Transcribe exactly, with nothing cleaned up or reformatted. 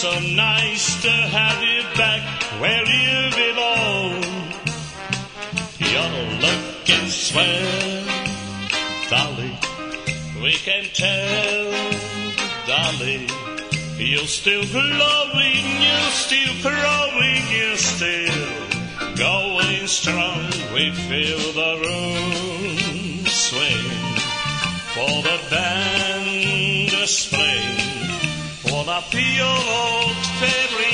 so nice to have you back where you belong. You're looking swell, Dolly, we can tell, Dolly. You're still glowing, you're still growing, you're still going strong. We feel the room swing for the band is playing on a field of fairy